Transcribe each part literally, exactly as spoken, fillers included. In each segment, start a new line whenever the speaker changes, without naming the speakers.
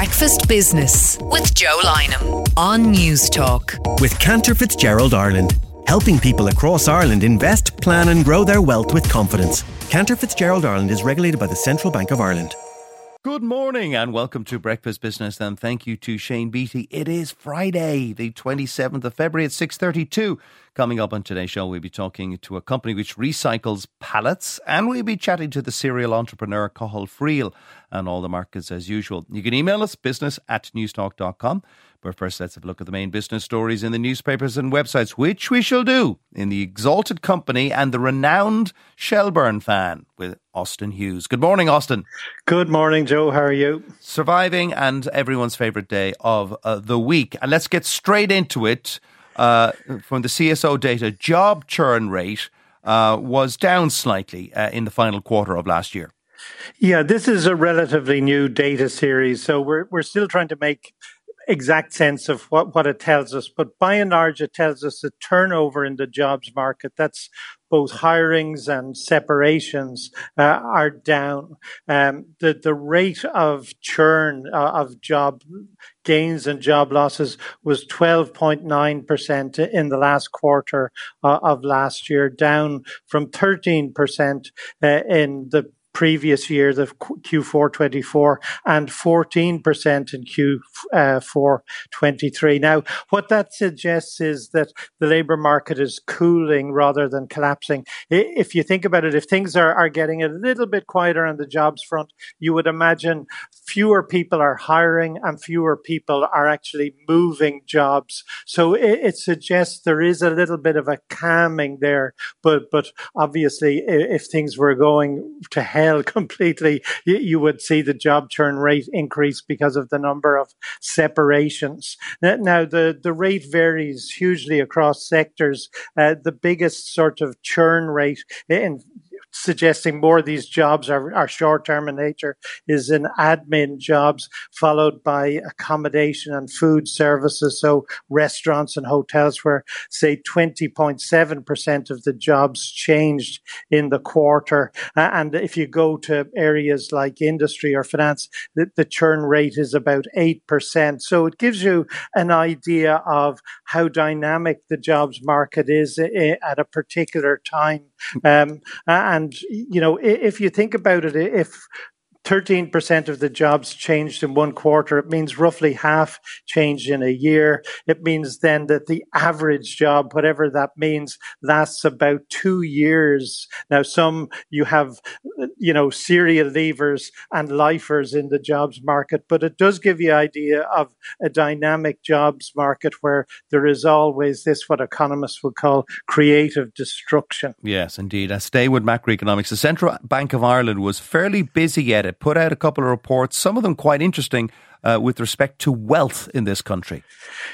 Breakfast Business with Joe Lynham on News Talk.
With Cantor Fitzgerald Ireland, helping people across Ireland invest, plan and grow their wealth with confidence. Cantor Fitzgerald Ireland is regulated by the Central Bank of Ireland.
Good morning and welcome to Breakfast Business, and thank you to Shane Beatty. It is Friday, the twenty-seventh of February at six thirty-two. Coming up on today's show, we'll be talking to a company which recycles pallets, and we'll be chatting to the serial entrepreneur Cathal Friel, and all the markets as usual. You can email us, business at newstalk dot com. But first, let's have a look at the main business stories in the newspapers and websites, which we shall do in the exalted company and the renowned Shelbourne fan with Austin Hughes. Good morning, Austin.
Good morning, Joe. How are you?
Surviving and everyone's favourite day of uh, the week. And let's get straight into it. Uh, from the C S O data, job churn rate uh, was down slightly uh, in the final quarter of last year.
Yeah, this is a relatively new data series, so we're we're still trying to make exact sense of what, what it tells us. But by and large, it tells us that turnover in the jobs market, that's both hirings and separations, uh, are down. Um, the, the rate of churn uh, of job gains and job losses was twelve point nine percent in the last quarter uh, of last year, down from thirteen percent uh, in the previous year, the Q four twenty-four, and fourteen percent in Q four twenty-three. Now, what that suggests is that the labour market is cooling rather than collapsing. If you think about it, if things are, are getting a little bit quieter on the jobs front, you would imagine fewer people are hiring and fewer people are actually moving jobs. So it, it suggests there is a little bit of a calming there. But, but obviously, if things were going to hell completely, you, you would see the job churn rate increase because of the number of separations. Now, the, the rate varies hugely across sectors. Uh, the biggest sort of churn rate in suggesting more of these jobs are, are short-term in nature is in admin jobs, followed by accommodation and food services, so restaurants and hotels, where, say, twenty point seven percent of the jobs changed in the quarter. Uh, and if you go to areas like industry or finance, the, the churn rate is about eight percent. So it gives you an idea of how dynamic the jobs market is at a particular time. Um, and And, you know, if you think about it, if thirteen percent of the jobs changed in one quarter, it means roughly half changed in a year. It means then that the average job, whatever that means, lasts about two years. Now, some you have, you know, serial leavers and lifers in the jobs market, but it does give you an idea of a dynamic jobs market where there is always this, what economists would call creative destruction.
Yes, indeed. I stay with macroeconomics. The Central Bank of Ireland was fairly busy at it. Put out a couple of reports, some of them quite interesting, uh, with respect to wealth in this country.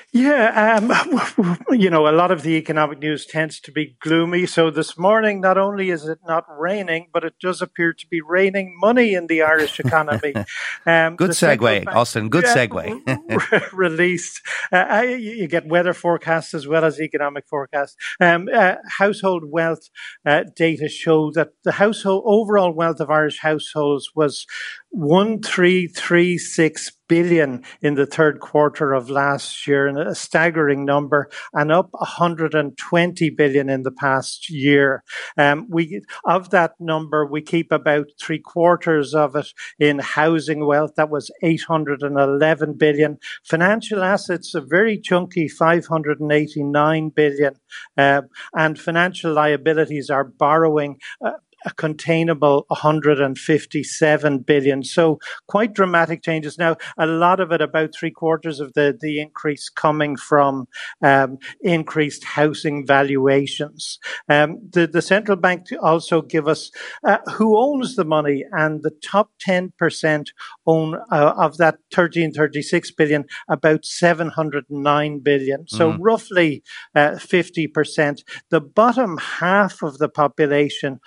Yeah, um, you know, a lot of the economic news tends to be gloomy. So this morning, not only is it not raining, but it does appear to be raining money in the Irish economy.
Um, Good segue, Bank, Austin. Good segue.
uh, released. Uh, you get weather forecasts as well as economic forecasts. Um, uh, household wealth uh, data show that the household overall wealth of Irish households was one three three six billion in the third quarter of last year, and a staggering number, and up one hundred twenty billion in the past year. Um, we of that number, we keep about three quarters of it in housing wealth. That was eight hundred eleven billion. Financial assets, a very chunky five hundred eighty-nine billion, uh, and financial liabilities are borrowing. Uh, a containable one hundred fifty-seven billion. So quite dramatic changes. Now, a lot of it, about three quarters of the, the increase coming from um, increased housing valuations. Um, the, the central bank also give us uh, who owns the money, and the top ten percent own uh, of that thirteen thirty-six billion, about seven hundred nine billion. So mm. roughly uh, fifty percent. The bottom half of the population own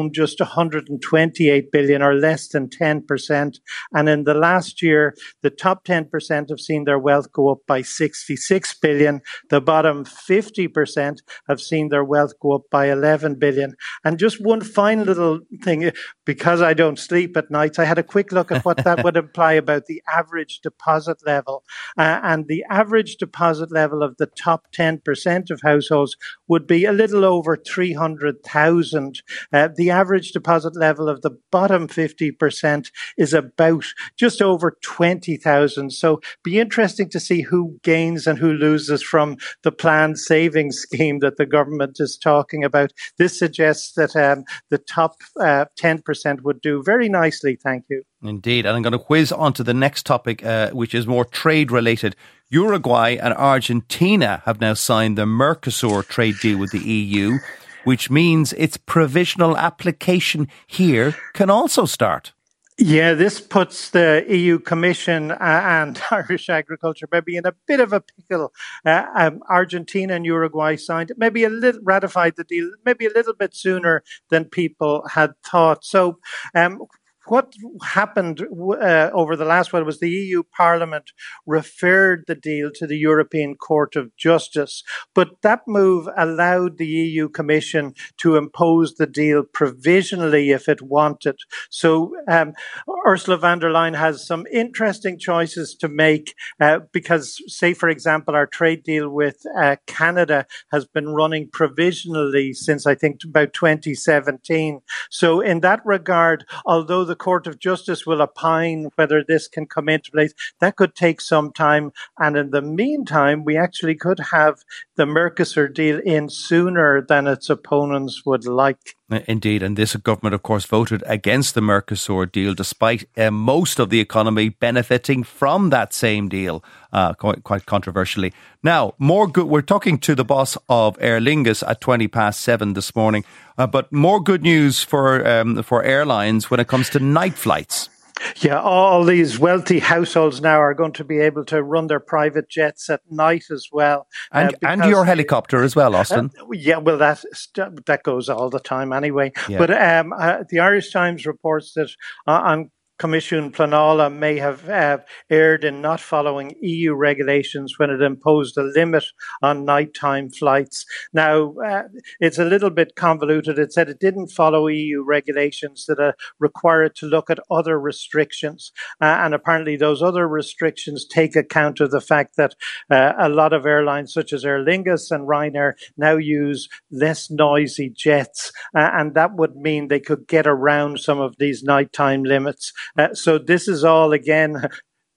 home just one hundred twenty-eight billion, or less than ten percent. And in the last year, the top ten percent have seen their wealth go up by sixty-six billion. The bottom fifty percent have seen their wealth go up by eleven billion. And just one fine little thing, because I don't sleep at nights, I had a quick look at what that would imply about the average deposit level. Uh, and the average deposit level of the top ten percent of households would be a little over three hundred thousand. Uh, the average deposit level of the bottom fifty percent is about just over twenty thousand. So be interesting to see who gains and who loses from the planned savings scheme that the government is talking about. This suggests that um, the top uh, ten percent would do very nicely, thank you.
Indeed. And I'm going to whiz on to the next topic, uh, which is more trade related. Uruguay and Argentina have now signed the Mercosur trade deal with the E U, which means its provisional application here can also start.
Yeah, this puts the E U Commission uh, and Irish agriculture maybe in a bit of a pickle. Uh, um, Argentina and Uruguay signed, maybe a little ratified the deal, maybe a little bit sooner than people had thought. So, um, what happened uh, over the last while was the E U Parliament referred the deal to the European Court of Justice, but that move allowed the E U Commission to impose the deal provisionally if it wanted. So um, Ursula von der Leyen has some interesting choices to make uh, because, say, for example, our trade deal with uh, Canada has been running provisionally since, I think, about twenty seventeen. So in that regard, although the The Court of Justice will opine whether this can come into place, that could take some time. And in the meantime, we actually could have the Mercosur deal in sooner than its opponents would like.
Indeed. And this government, of course, voted against the Mercosur deal, despite uh, most of the economy benefiting from that same deal, uh, quite, quite controversially. Now, more good. We're talking to the boss of Aer Lingus at twenty past seven this morning, uh, but more good news for um, for airlines when it comes to night flights.
Yeah, all these wealthy households now are going to be able to run their private jets at night as well.
And uh, and your helicopter as well, Austin.
Uh, yeah, well, that that goes all the time anyway. Yeah. But um, uh, the Irish Times reports that uh, on Commission Pleanála may have uh, erred in not following E U regulations when it imposed a limit on nighttime flights. Now, uh, it's a little bit convoluted. It said it didn't follow E U regulations that uh, require it to look at other restrictions. Uh, and apparently those other restrictions take account of the fact that uh, a lot of airlines such as Aer Lingus and Ryanair now use less noisy jets. Uh, and that would mean they could get around some of these nighttime limits. Uh, so this is all, again,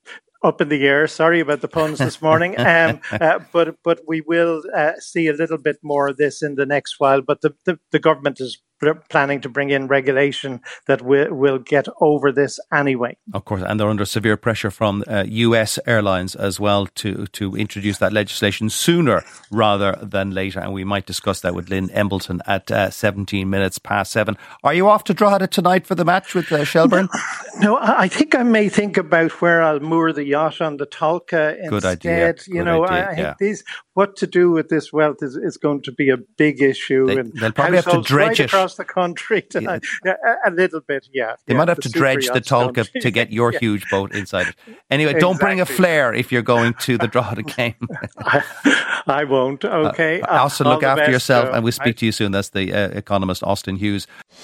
up in the air. Sorry about the puns this morning. Um, uh, but but we will uh, see a little bit more of this in the next while. But the, the, the government is planning to bring in regulation that will, will get over this anyway.
Of course, and they're under severe pressure from uh, U S airlines as well to, to introduce that legislation sooner rather than later. And we might discuss that with Lynn Embleton at uh, seventeen minutes past seven. Are you off to Drogheda tonight for the match with uh, Shelburne?
No, no, I think I may think about where I'll moor the yacht on the Tolka instead.
Good idea.
You
Good
know,
idea,
I, I
yeah.
think these, what to do with this wealth is, is going to be a big issue.
They,
and
they'll probably have to dredge
right
it.
across the country tonight. Yeah. A, a little bit, yeah.
They
yeah,
might have
the
to dredge the Tolka to get your
yeah.
huge boat inside it. Anyway, don't
exactly.
bring a flare if you're going to the Drogheda game.
I, I won't, okay.
Uh, Austin,
All
look after
best,
yourself,
Joe.
and we'll speak
I,
to you soon. That's the uh, economist, Austin Hughes.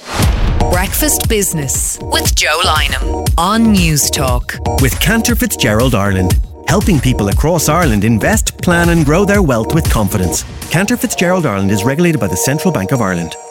Breakfast Business with Joe Lynham on News Talk.
With Cantor Fitzgerald Ireland, helping people across Ireland invest, plan and grow their wealth with confidence. Cantor Fitzgerald Ireland is regulated by the Central Bank of Ireland.